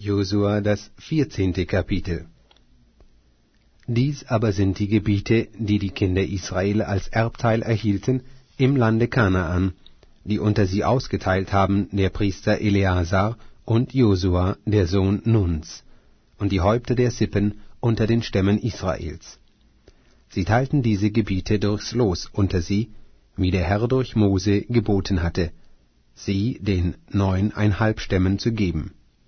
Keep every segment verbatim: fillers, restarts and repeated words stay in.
Josua das vierzehnte Kapitel. Dies aber sind die Gebiete, die die Kinder Israel als Erbteil erhielten im Lande Kanaan, die unter sie ausgeteilt haben der Priester Eleazar und Josua, der Sohn Nuns, und die Häupter der Sippen unter den Stämmen Israels. Sie teilten diese Gebiete durchs Los unter sie, wie der Herr durch Mose geboten hatte, sie den neuneinhalb Stämmen zu geben.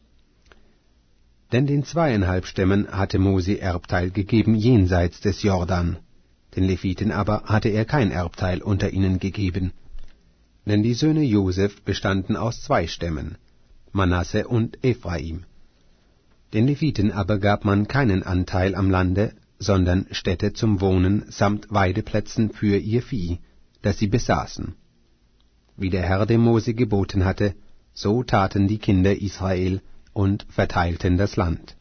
Denn den zweieinhalb Stämmen hatte Mose Erbteil gegeben jenseits des Jordan, den Leviten aber hatte er kein Erbteil unter ihnen gegeben. Denn die Söhne Joseph bestanden aus zwei Stämmen, Manasse und Ephraim. Den Leviten aber gab man keinen Anteil am Lande, sondern Städte zum Wohnen samt Weideplätzen für ihr Vieh, das sie besaßen. Wie der Herr dem Mose geboten hatte, so taten die Kinder Israel und verteilten das Land.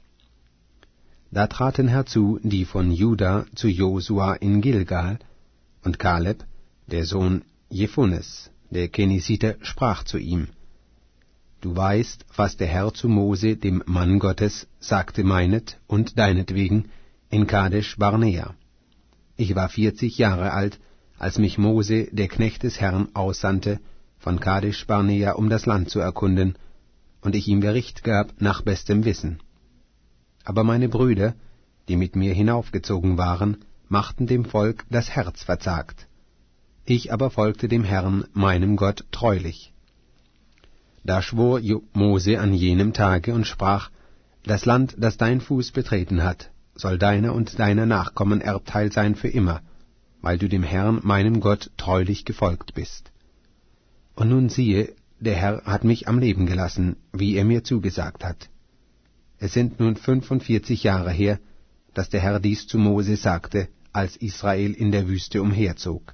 Da traten herzu die von Juda zu Josua in Gilgal, und Kaleb, der Sohn Jephunes, der Kenisiter, sprach zu ihm: Du weißt, was der Herr zu Mose, dem Mann Gottes, sagte meinet und deinetwegen in Kadesh Barnea. Ich war vierzig Jahre alt, als mich Mose, der Knecht des Herrn, aussandte, von Kadesh Barnea um das Land zu erkunden, und ich ihm Bericht gab nach bestem Wissen. Aber meine Brüder, die mit mir hinaufgezogen waren, machten dem Volk das Herz verzagt. Ich aber folgte dem Herrn, meinem Gott, treulich. Da schwor Mose an jenem Tage und sprach: Das Land, das dein Fuß betreten hat, soll deiner und deiner Nachkommen Erbteil sein für immer, weil du dem Herrn, meinem Gott, treulich gefolgt bist. Und nun siehe, der Herr hat mich am Leben gelassen, wie er mir zugesagt hat. Es sind nun fünfundvierzig Jahre her, dass der Herr dies zu Mose sagte, als Israel in der Wüste umherzog.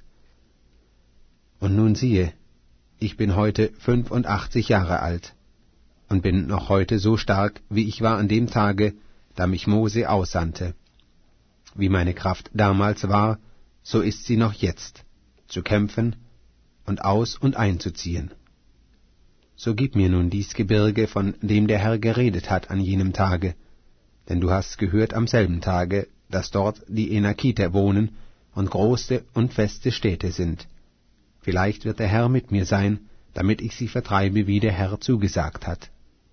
Und nun siehe, ich bin heute fünfundachtzig Jahre alt und bin noch heute so stark, wie ich war an dem Tage, da mich Mose aussandte. Wie meine Kraft damals war, so ist sie noch jetzt, zu kämpfen und aus- und einzuziehen. So gib mir nun dies Gebirge, von dem der Herr geredet hat an jenem Tage, denn du hast gehört am selben Tage, dass dort die Enakiter wohnen und große und feste Städte sind. Vielleicht wird der Herr mit mir sein, damit ich sie vertreibe, wie der Herr zugesagt hat.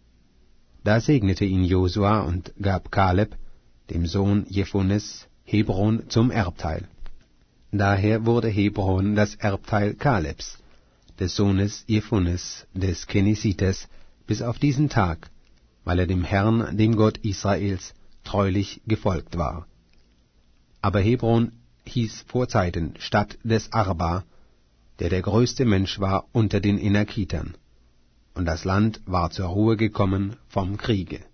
Da segnete ihn Josua und gab Kaleb, dem Sohn Jephunes, Hebron zum Erbteil. Daher wurde Hebron das Erbteil Kalebs, des Sohnes Jephunes, des Kenisiters, bis auf diesen Tag, weil er dem Herrn, dem Gott Israels, treulich gefolgt war. Aber Hebron hieß vorzeiten Stadt des Arba, der der größte Mensch war unter den Enakitern, und das Land war zur Ruhe gekommen vom Kriege.